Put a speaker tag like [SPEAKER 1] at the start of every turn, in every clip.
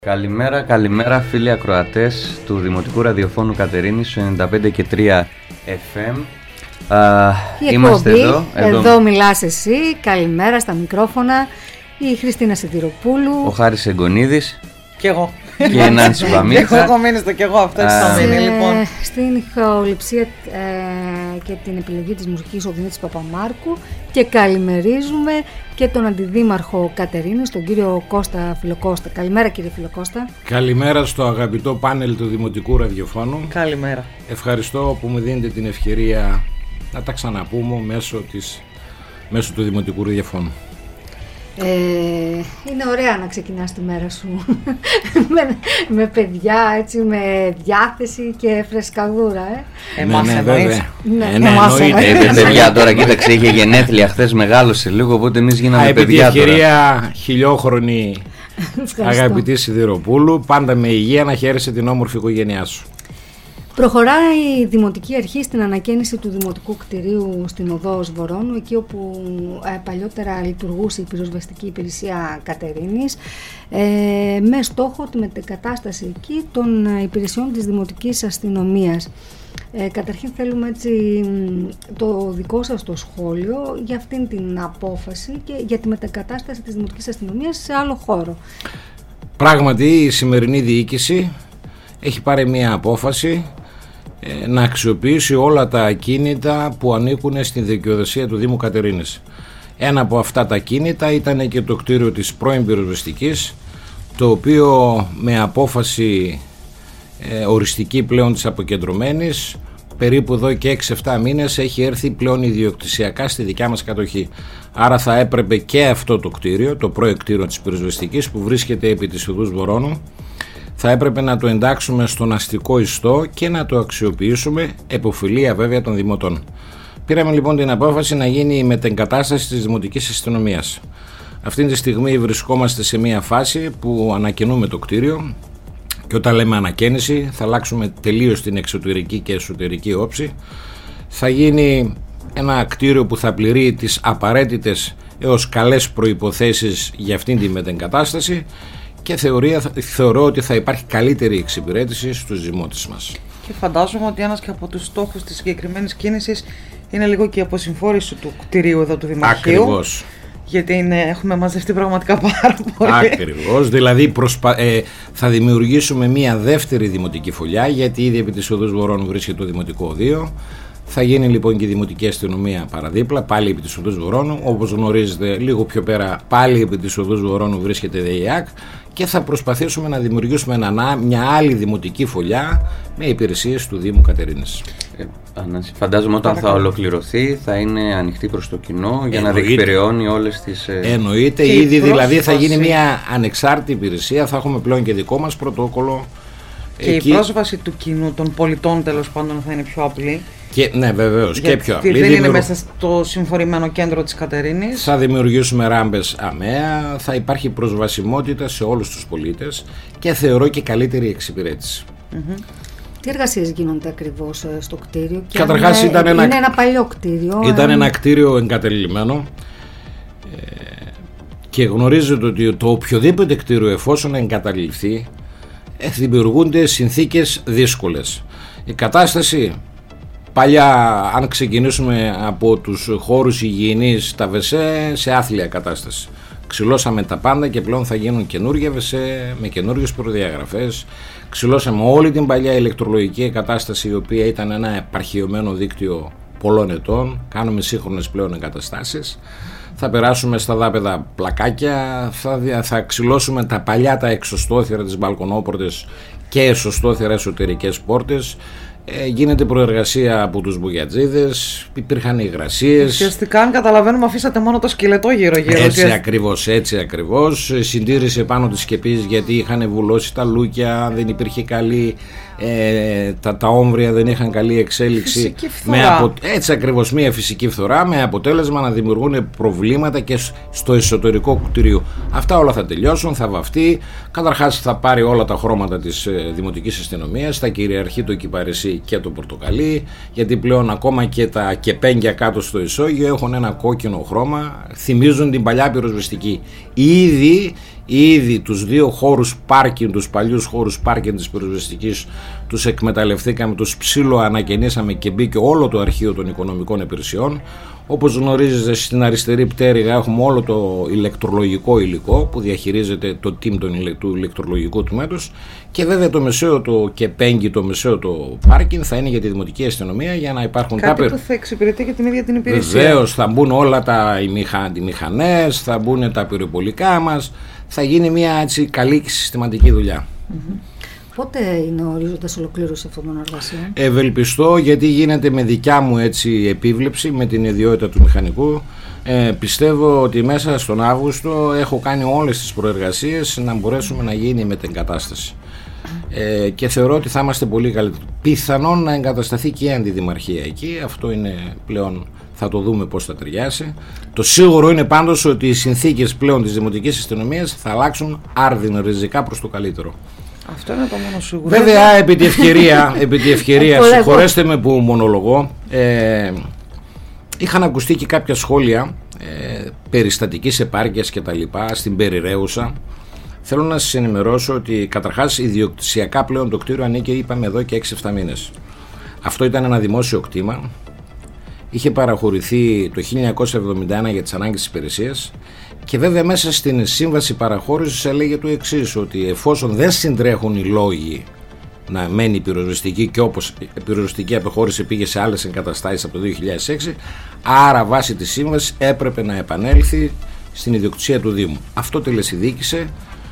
[SPEAKER 1] Καλημέρα, καλημέρα φίλοι ακροατές του Δημοτικού Ραδιοφώνου Κατερίνης στο 95,3 FM.
[SPEAKER 2] Είμαστε εδώ μιλάς εσύ. Καλημέρα στα μικρόφωνα. Η Χριστίνα Σιδηροπούλου,
[SPEAKER 1] ο Χάρης Εγκονίδης
[SPEAKER 3] και εγώ.
[SPEAKER 1] Και η Νάνση Παμίχα.
[SPEAKER 3] Έχω μείνει στο κι εγώ, αυτό θα μείνει λοιπόν.
[SPEAKER 2] Στην ηχοληψία και την επιλογή της μουσικής ο Δημήτρης Παπαμάρκου. Και καλημερίζουμε και τον Αντιδήμαρχο Κατερίνης, τον κύριο Κώστα Φιλοκώστα. Καλημέρα κύριε Φιλοκώστα.
[SPEAKER 4] Καλημέρα στο αγαπητό πάνελ του Δημοτικού Ραδιοφώνου.
[SPEAKER 3] Καλημέρα.
[SPEAKER 4] Ευχαριστώ που μου δίνετε την ευκαιρία να τα ξαναπούμε μέσω του Δημοτικού Ραδιοφώνου.
[SPEAKER 2] Είναι ωραία να ξεκινάς τη μέρα σου με παιδιά, έτσι, με διάθεση και φρεσκαδούρα.
[SPEAKER 3] Εμάς εννοείς.
[SPEAKER 1] Εννοείται. Παιδιά, τώρα κοίταξε, είχε γενέθλια χθες, μεγάλωσε λίγο, οπότε εμείς γίναμε παιδιά τώρα.
[SPEAKER 4] Επί τη ευκαιρία χιλιόχρονη αγαπητή Σιδηροπούλου, πάντα με υγεία να χαίρεσαι την όμορφη οικογένειά σου.
[SPEAKER 2] Προχωράει η Δημοτική Αρχή στην ανακαίνιση του Δημοτικού Κτηρίου στην Οδό Βορώνου, εκεί όπου παλιότερα λειτουργούσε η πυροσβεστική υπηρεσία Κατερίνης, με στόχο τη μετεγκατάσταση εκεί των υπηρεσιών της Δημοτικής Αστυνομίας. Καταρχήν θέλουμε έτσι το δικό σας το σχόλιο για αυτήν την απόφαση και για τη μετεγκατάσταση της Δημοτικής Αστυνομίας σε άλλο χώρο.
[SPEAKER 4] Πράγματι η σημερινή διοίκηση έχει πάρει μια απόφαση να αξιοποιήσει όλα τα ακίνητα που ανήκουν στην δικαιοδοσία του Δήμου Κατερίνης. Ένα από αυτά τα ακίνητα ήταν και το κτίριο της πρώην πυροσβεστικής, το οποίο με απόφαση οριστική πλέον της αποκεντρωμένης, περίπου εδώ και 6-7 μήνες έχει έρθει πλέον ιδιοκτησιακά στη δικιά μας κατοχή. Άρα θα έπρεπε και αυτό το κτίριο, το πρώην κτίριο της πυροσβεστικής που βρίσκεται επί της Οδούς Βορώνου, θα έπρεπε να το εντάξουμε στον αστικό ιστό και να το αξιοποιήσουμε εποφελία βέβαια των δημοτών. Πήραμε λοιπόν την απόφαση να γίνει η μετεγκατάσταση της Δημοτικής Αστυνομίας. Αυτή τη στιγμή βρισκόμαστε σε μια φάση που ανακαινούμε το κτίριο και όταν λέμε ανακαίνιση θα αλλάξουμε τελείως την εξωτερική και εσωτερική όψη. Θα γίνει ένα κτίριο που θα πληρεί τις απαραίτητες έως καλές προϋποθέσεις για αυτήν τη μετεγκατάσταση και θεωρώ ότι θα υπάρχει καλύτερη εξυπηρέτηση στους δημότες μας.
[SPEAKER 3] Και φαντάζομαι ότι ένας και από τους στόχους της συγκεκριμένης κίνησης είναι λίγο και η αποσυμφόρηση του κτηρίου εδώ του Δημαρχείου.
[SPEAKER 4] Ακριβώς.
[SPEAKER 3] Γιατί έχουμε μαζευτεί πραγματικά πάρα πολύ.
[SPEAKER 4] Ακριβώς, δηλαδή θα δημιουργήσουμε μια δεύτερη δημοτική φωλιά, γιατί ήδη επί της Οδούς Βορώνου βρίσκεται το Δημοτικό Οδείο. Θα γίνει λοιπόν και η Δημοτική Αστυνομία παραδίπλα, πάλι επί της Οδούς Βορώνου. Όπως γνωρίζετε, λίγο πιο πέρα, πάλι επί της Οδούς Βορώνου βρίσκεται η ΔΕΙΑΚ και θα προσπαθήσουμε να δημιουργήσουμε μια άλλη δημοτική φωλιά με υπηρεσίες του Δήμου Κατερίνης.
[SPEAKER 1] Φαντάζομαι όταν θα ολοκληρωθεί θα είναι ανοιχτή προς το κοινό για να διεκπεραιώνει όλες τις...
[SPEAKER 4] Εννοείται, ήδη δηλαδή θα γίνει μια ανεξάρτητη υπηρεσία, θα έχουμε πλέον και δικό μας πρωτόκολλο.
[SPEAKER 3] Και η πρόσβαση του κοινού, των πολιτών τέλος πάντων, θα είναι πιο απλή.
[SPEAKER 4] Ναι, βεβαίως, και πιο απλή.
[SPEAKER 3] Δεν είναι μέσα στο συμφορημένο κέντρο της Κατερίνης.
[SPEAKER 4] Θα δημιουργήσουμε ράμπες αμαία, θα υπάρχει προσβασιμότητα σε όλους τους πολίτες και θεωρώ και καλύτερη εξυπηρέτηση.
[SPEAKER 2] Τι εργασίες γίνονται ακριβώς στο κτίριο?
[SPEAKER 4] Καταρχάς είναι
[SPEAKER 2] ένα παλιό κτίριο.
[SPEAKER 4] Ήταν ένα κτίριο εγκατελειμμένο και γνωρίζετε ότι το οποιοδήποτε κτίριο εφόσον εγκαταλειφθεί δημιουργούνται συνθήκες δύσκολες. Η κατάσταση παλιά, αν ξεκινήσουμε από τους χώρους υγιεινής, τα WC σε άθλια κατάσταση. Ξυλώσαμε τα πάντα και πλέον θα γίνουν καινούργια WC με καινούργιες προδιαγραφές. Ξυλώσαμε όλη την παλιά ηλεκτρολογική εγκατάσταση, η οποία ήταν ένα επαρχιωμένο δίκτυο πολλών ετών. Κάνουμε σύγχρονες πλέον εγκαταστάσεις. Θα περάσουμε στα δάπεδα πλακάκια, θα ξυλώσουμε τα παλιά τα εξωστόθυρα, τις μπαλκονόπορτες και εσωστόθυρα εσωτερικές πόρτες. Γίνεται προεργασία από τους μπουγιατζίδες, υπήρχαν υγρασίες.
[SPEAKER 3] Ουσιαστικά, αν καταλαβαίνουμε, αφήσατε μόνο το σκελετό γύρω-γύρω.
[SPEAKER 4] Έτσι ακριβώς. Συντήρησε πάνω της σκεπής, γιατί είχαν βουλώσει τα λούκια, δεν υπήρχε καλή. Τα όμβρια δεν είχαν καλή εξέλιξη. Έτσι ακριβώς, μια φυσική φθορά, με αποτέλεσμα να δημιουργούν προβλήματα και στο εσωτερικό κτηρίου. Αυτά όλα θα τελειώσουν, θα βαφτεί. Καταρχάς θα πάρει όλα τα χρώματα της Δημοτικής Αστυνομίας, θα κυριαρχεί το κυπαρισί και το πορτοκαλί, γιατί πλέον ακόμα και τα κεπέγγια κάτω στο ισόγειο έχουν ένα κόκκινο χρώμα, θυμίζουν την παλιά πυροσβεστική. Ήδη Ήδη τους 2 χώρους πάρκινγκ, τους παλιούς χώρους πάρκινγκ της πυροσβεστικής, τους εκμεταλλευτήκαμε, τους ψιλοανακαινήσαμε και μπήκε όλο το αρχείο των οικονομικών υπηρεσιών. Όπως γνωρίζετε, στην αριστερή πτέρυγα έχουμε όλο το ηλεκτρολογικό υλικό που διαχειρίζεται το team του ηλεκτρολογικού τμήματος, και βέβαια το μεσαίο το κεπέγγι, το μεσαίο το πάρκινγκ θα είναι για τη Δημοτική Αστυνομία, για να υπάρχουν
[SPEAKER 3] κάτι που θα εξυπηρετεί και την ίδια την υπηρεσία.
[SPEAKER 4] Βεβαίως, θα μπουν όλα οι μηχανές, θα μπουν τα πυροπολικά μας, θα γίνει μια έτσι καλή και συστηματική δουλειά.
[SPEAKER 2] Πότε είναι ο ορίζοντας ολοκλήρωση αυτών των εργασιών?
[SPEAKER 4] Ευελπιστώ, γιατί γίνεται με δικιά μου έτσι επίβλεψη, με την ιδιότητα του μηχανικού. Πιστεύω ότι μέσα στον Αύγουστο έχω κάνει όλες τις προεργασίες να μπορέσουμε να γίνει η μετεγκατάσταση. Και θεωρώ ότι θα είμαστε πολύ καλύτεροι. Πιθανόν να εγκατασταθεί και η αντιδημαρχία εκεί. Αυτό είναι πλέον, θα το δούμε πώς θα ταιριάσει. Το σίγουρο είναι πάντως ότι οι συνθήκες πλέον της Δημοτικής Αστυνομίας θα αλλάξουν άρδιν ριζικά προς το καλύτερο.
[SPEAKER 3] Αυτό είναι το μόνο σίγουρο.
[SPEAKER 4] Βέβαια, επί τη ευκαιρία, συγχωρέστε με που μονολογώ, είχαν ακουστεί και κάποια σχόλια περιστατικής επάρκειας και τα λοιπά στην περιραίουσα. Θέλω να σας ενημερώσω ότι καταρχάς ιδιοκτησιακά πλέον το κτίριο ανήκει, είπαμε, εδώ και 6-7 μήνες. Αυτό ήταν ένα δημόσιο κτήμα. Είχε παραχωρηθεί το 1971 για τις ανάγκες της υπηρεσίας, και βέβαια μέσα στην σύμβαση παραχώρησης έλεγε το εξής, ότι εφόσον δεν συντρέχουν οι λόγοι να μένει η πυροσβεστική, και όπως η πυροσβεστική απεχώρηση πήγε σε άλλες εγκαταστάσεις από το 2006, άρα βάσει της σύμβασης έπρεπε να επανέλθει στην ιδιοκτησία του Δήμου. Αυτό τελεσιδίκησε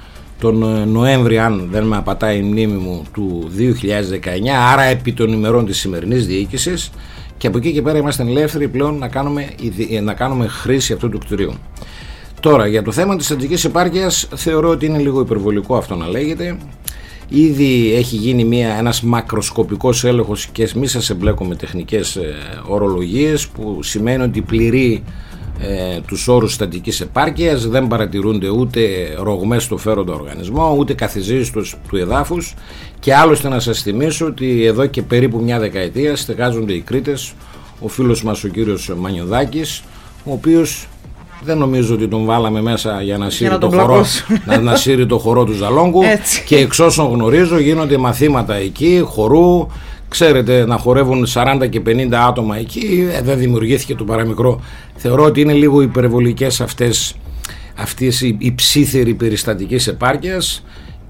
[SPEAKER 4] τον Νοέμβρη, αν δεν με απατάει η μνήμη μου, του 2019, άρα επί των ημερών της σημερινής διοίκησης, και από εκεί και πέρα είμαστε ελεύθεροι πλέον να κάνουμε χρήση αυτού του κτηρίου. Τώρα, για το θέμα της στρατηγικής επάρκειας, θεωρώ ότι είναι λίγο υπερβολικό αυτό να λέγεται. Ήδη έχει γίνει ένας μακροσκοπικός έλεγχος, και μη σας εμπλέκω με τεχνικές ορολογίες, που σημαίνει ότι πληρεί τους όρους στατικής επάρκειας, δεν παρατηρούνται ούτε ρογμές στο φέροντα οργανισμό, ούτε καθιζήσεις του εδάφους, και άλλωστε να σας θυμίσω ότι εδώ και περίπου μια δεκαετία στεγάζονται οι Κρήτες, ο φίλος μας ο κύριος Μανιωδάκης, ο οποίος δεν νομίζω ότι τον βάλαμε μέσα για να σύρει το χορό του Ζαλόγκου, και εξ όσων γνωρίζω γίνονται μαθήματα εκεί χορού. Ξέρετε, να χορεύουν 40 και 50 άτομα εκεί, δεν δημιουργήθηκε το παραμικρό. Θεωρώ ότι είναι λίγο υπερβολικές αυτές οι ψήθεροι περιστατικής επάρκειας.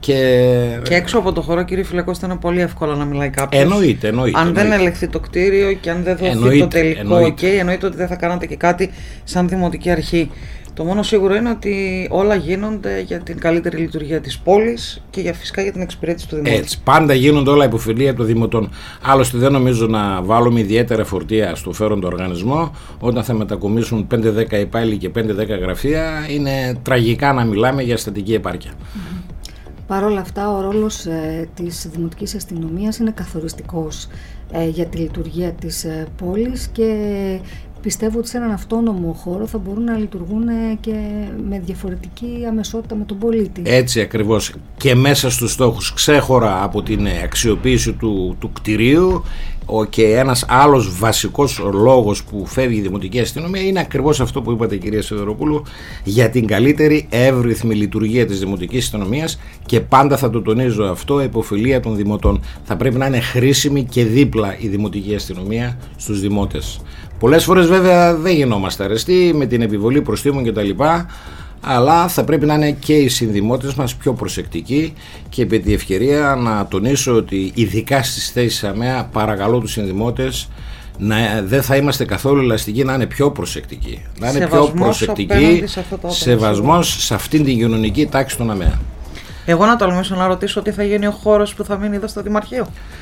[SPEAKER 4] Και
[SPEAKER 3] έξω από το χώρο, κύριε Φυλακό, ήταν πολύ εύκολο να μιλάει κάποιος.
[SPEAKER 4] Εννοείται.
[SPEAKER 3] Αν δεν ελεγχθεί το κτίριο και αν δεν δοθεί το τελικό εννοείται ότι δεν θα κάνατε και κάτι σαν δημοτική αρχή. Το μόνο σίγουρο είναι ότι όλα γίνονται για την καλύτερη λειτουργία της πόλης και φυσικά για την εξυπηρέτηση του Δημότου.
[SPEAKER 4] Έτσι, πάντα γίνονται όλα υποφιλία των Δημοτών. Άλλωστε, δεν νομίζω να βάλουμε ιδιαίτερα φορτία στο φέροντα οργανισμό. Όταν θα μετακομίσουν 5-10 υπάλληλοι και 5-10 γραφεία, είναι τραγικά να μιλάμε για στατική επάρκεια.
[SPEAKER 2] Παρ' όλα αυτά, ο ρόλος της Δημοτικής Αστυνομίας είναι καθοριστικός για τη λειτουργία της πόλης, και πιστεύω ότι σε έναν αυτόνομο χώρο θα μπορούν να λειτουργούν και με διαφορετική αμεσότητα με τον πολίτη.
[SPEAKER 4] Έτσι ακριβώς, και μέσα στους στόχους, ξέχωρα από την αξιοποίηση του κτηρίου, και ένας άλλος βασικός λόγος που φεύγει η Δημοτική Αστυνομία είναι ακριβώς αυτό που είπατε, κυρία Σιδεροπούλου, για την καλύτερη εύρυθμη λειτουργία της Δημοτικής Αστυνομίας, και πάντα θα το τονίζω αυτό, υποφιλία των Δημοτών. Θα πρέπει να είναι χρήσιμη και δίπλα η Δημοτική Αστυνομία στους Δημότες. Πολλές φορές βέβαια δεν γινόμαστε αρεστοί με την επιβολή προστίμων κτλ. Αλλά θα πρέπει να είναι και οι συνδημότες μας πιο προσεκτικοί, και επί τη ευκαιρία να τονίσω ότι ειδικά στις θέσεις ΑΜΕΑ παρακαλώ τους συνδημότες δεν θα είμαστε καθόλου ελαστικοί, να είναι πιο προσεκτικοί. Να είναι πιο προσεκτικοί, σεβασμός σε αυτήν την κοινωνική τάξη των ΑΜΕΑ.
[SPEAKER 3] Εγώ να τολμήσω να ρωτήσω τι θα γίνει ο χώρος που θα μείνει εδώ στο Δημαρχείο.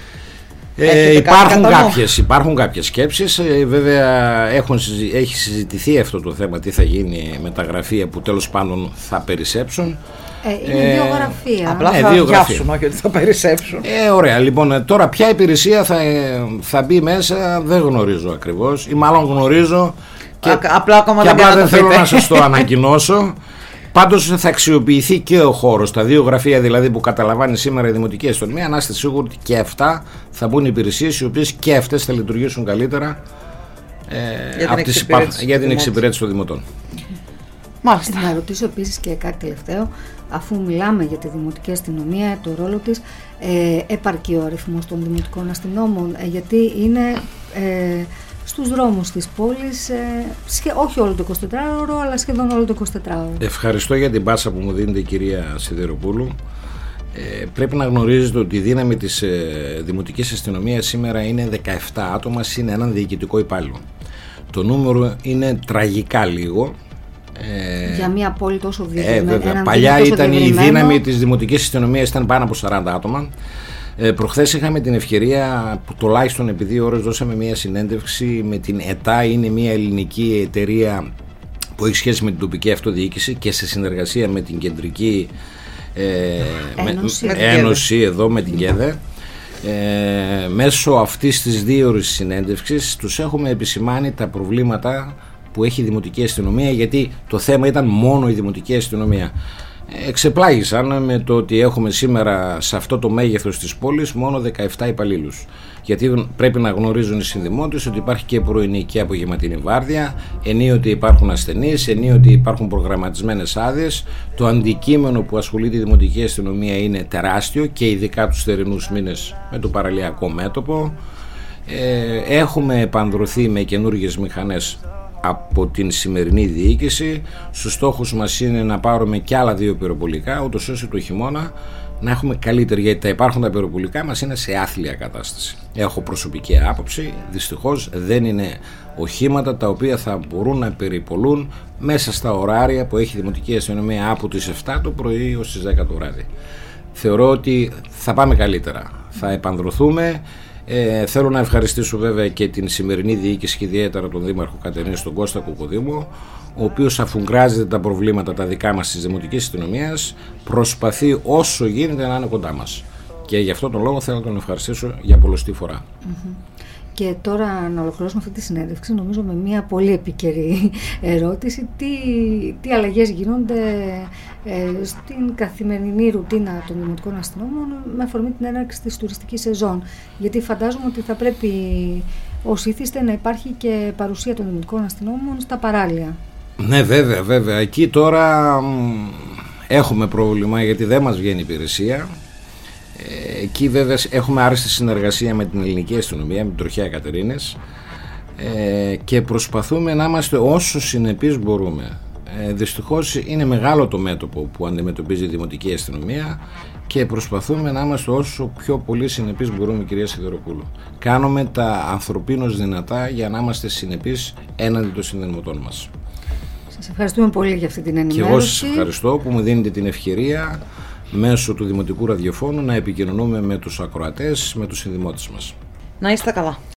[SPEAKER 4] Υπάρχουν κάποιες σκέψεις. Βέβαια έχει συζητηθεί αυτό το θέμα, τι θα γίνει με τα γραφεία που τέλος πάντων θα περισσέψουν.
[SPEAKER 2] Είναι 2 γραφεία.
[SPEAKER 3] Απλά θα διάσουν, όχι ότι θα περισσέψουν.
[SPEAKER 4] Ωραία, λοιπόν, τώρα ποια υπηρεσία θα μπει μέσα δεν γνωρίζω ακριβώς, ή μάλλον γνωρίζω και
[SPEAKER 3] απλά ακόμα
[SPEAKER 4] δεν θέλω να σας το ανακοινώσω. Πάντως θα αξιοποιηθεί και ο χώρος, τα 2 γραφεία δηλαδή που καταλαμβάνει σήμερα η Δημοτική Αστυνομία, να είστε σίγουροι ότι και αυτά θα μπουν υπηρεσίες οι οποίες και αυτές θα λειτουργήσουν καλύτερα για την εξυπηρέτηση των Δημοτών.
[SPEAKER 2] Μάλιστα. Να ρωτήσω επίσης και κάτι τελευταίο, αφού μιλάμε για τη δημοτική αστυνομία, το ρόλο της, επαρκεί ο αριθμός των δημοτικών αστυνόμων, γιατί είναι στους δρόμους της πόλης, όχι όλο το 24ωρο, αλλά σχεδόν όλο το 24ωρο.
[SPEAKER 4] Ευχαριστώ για την πάσα που μου δίνετε, κυρία Σιδεροπούλου. Πρέπει να γνωρίζετε ότι η δύναμη της δημοτικής αστυνομίας σήμερα είναι 17 άτομα συν έναν διοικητικό υπάλληλο. Το νούμερο είναι τραγικά λίγο.
[SPEAKER 2] Για μια πόλη τόσο διευρυμένη.
[SPEAKER 4] Παλιά ήταν η δύναμη της δημοτικής αστυνομίας ήταν πάνω από 40 άτομα. Προχθές είχαμε την ευκαιρία, που τουλάχιστον επί 2 ώρες δώσαμε μια συνέντευξη με την ΕΤΑ, είναι μια ελληνική εταιρεία που έχει σχέση με την τοπική αυτοδιοίκηση και σε συνεργασία με την κεντρική ένωση εδώ με την ΚΕΔΕ. Μέσω αυτής της 2ωρης συνέντευξης τους έχουμε επισημάνει τα προβλήματα που έχει η δημοτική αστυνομία, γιατί το θέμα ήταν μόνο η δημοτική αστυνομία. Εξεπλάγησαν με το ότι έχουμε σήμερα σε αυτό το μέγεθος της πόλης μόνο 17 υπαλλήλους. Γιατί πρέπει να γνωρίζουν οι συνδημότες ότι υπάρχει και πρωινή και απογευματινή βάρδια, ενίοτε υπάρχουν ασθενείς, ενίοτε υπάρχουν προγραμματισμένες άδειες. Το αντικείμενο που ασχολείται η δημοτική αστυνομία είναι τεράστιο και ειδικά τους θερινούς μήνες με το παραλιακό μέτωπο. Έχουμε επανδρωθεί με καινούργιες μηχανές από την σημερινή διοίκηση. Στους στόχους μας είναι να πάρουμε και άλλα 2 πυροπολικά, ούτως ώστε το χειμώνα να έχουμε καλύτερη, γιατί τα υπάρχοντα πυροπολικά μας είναι σε άθλια κατάσταση. Έχω προσωπική άποψη, δυστυχώς δεν είναι οχήματα τα οποία θα μπορούν να περιπολούν μέσα στα ωράρια που έχει η δημοτική αστυνομία από τις 7 το πρωί ως τις 10 το βράδυ. Θεωρώ ότι θα πάμε καλύτερα, θα επανδρωθούμε. Θέλω να ευχαριστήσω βέβαια και την σημερινή διοίκηση και ιδιαίτερα τον Δήμαρχο Κατερίνης, τον Κώστα Κοκοδήμο, ο οποίος αφουγκράζεται τα προβλήματα τα δικά μας της δημοτικής αστυνομίας, προσπαθεί όσο γίνεται να είναι κοντά μας. Και γι' αυτό τον λόγο θέλω να τον ευχαριστήσω για πολλοστή φορά.
[SPEAKER 2] Και τώρα να ολοκληρώσουμε αυτή τη συνέντευξη, νομίζω με μια πολύ επίκαιρη ερώτηση. Τι αλλαγές γίνονται στην καθημερινή ρουτίνα των δημοτικών αστυνόμων με αφορμή την έναρξη της τουριστικής σεζόν? Γιατί φαντάζομαι ότι θα πρέπει ως ήθιστε να υπάρχει και παρουσία των δημοτικών αστυνόμων στα παράλια.
[SPEAKER 4] Ναι, βέβαια. Εκεί τώρα έχουμε πρόβλημα, γιατί δεν μας βγαίνει υπηρεσία. Εκεί βέβαια έχουμε άριστη συνεργασία με την ελληνική αστυνομία, με την Τροχιά Κατερίνης, και προσπαθούμε να είμαστε όσο συνεπείς μπορούμε. Δυστυχώς είναι μεγάλο το μέτωπο που αντιμετωπίζει η δημοτική αστυνομία και προσπαθούμε να είμαστε όσο πιο πολύ συνεπείς μπορούμε, κυρία Σιδεροπούλου. Κάνουμε τα ανθρωπίνως δυνατά για να είμαστε συνεπείς έναντι των συνδημοτών μας.
[SPEAKER 2] Σας ευχαριστούμε πολύ για αυτή την ενημέρωση.
[SPEAKER 4] Και εγώ σας ευχαριστώ που μου δίνετε την ευκαιρία μέσω του Δημοτικού Ραδιοφώνου να επικοινωνούμε με τους ακροατές, με τους συνδημότες μας.
[SPEAKER 3] Να είστε καλά.